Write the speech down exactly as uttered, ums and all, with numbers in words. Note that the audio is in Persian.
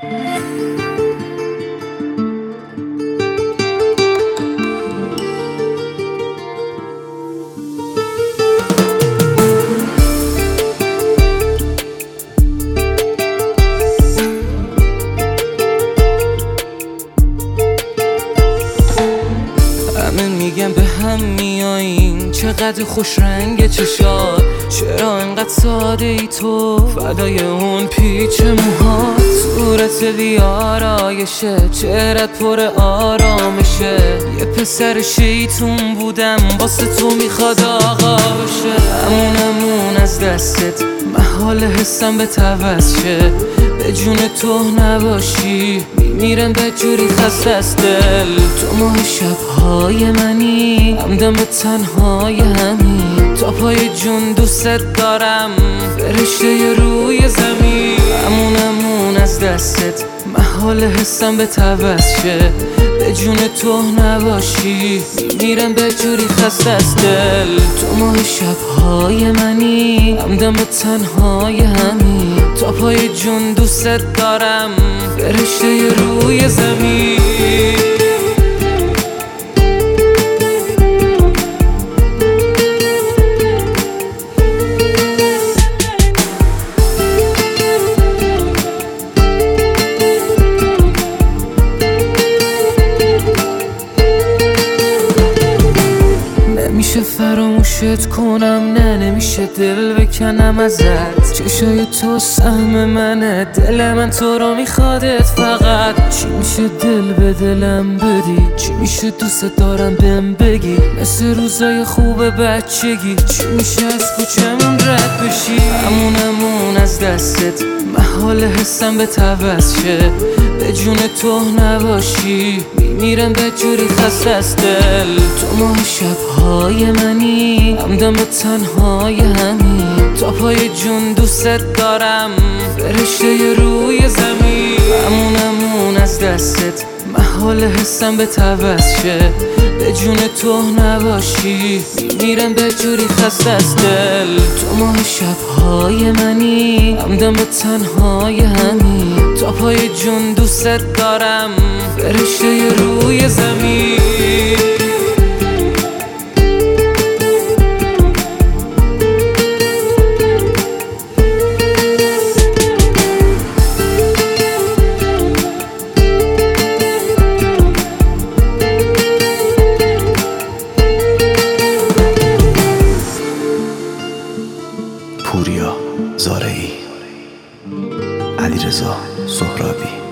همه میگن به هم میایین، چقدر خوش رنگ چشات، چرا انقدر ساده ای تو، فدای اون پیچ موهات، صورت بیارایشه، چهرت پر آرامشه، یه پسر شیطون بودم واسه تو میخواد آقا بشه، همون همون از دستت محال حسم به توز شه، به جون تو نباشی میمیرم بدجوری خسته از دل، تو ماه شبهای منی، همدم به تنهای همین، تا پای جون دوست دارم، فرشته روی زمین، همون همون از دستت محال حسم به توز شه، به جون تو نباشی میمیرم بدجوری خسته از دل، تو ماه شبهای منی، همدم به تنهای همین، تا پای جون دوست دارم، فرشته روی زمین. نمیشه فراموشت کنم، نه نمیشه دل بکنم ازت، چشای تو سهم منه، دل من تو رو میخوادت فقط، چی میشه دل به دلم بدی، چی میشه دوست دارم بهم بگی، مثل روزای خوب بچگی، چی میشه از کوچمون رد بشی، همون همون از دستت محال حسم به توز شه، به جون تو نباشی میمیرم بدجوری خسته از دل، تو ماه شبهای منی، همدم به تنهای همین، تا پای جون دوست دارم، فرشته روی زمین، همون همون از دستت محال حسم به توز شه، به جون تو نباشی میمیرم بدجوری خسته از دل، تو ماه شبهای منی، همدم به تنهای همین، تا پای جون دوست دارم، فرشته روی زمین. پوریا زارعی، علیرضا سهرابی.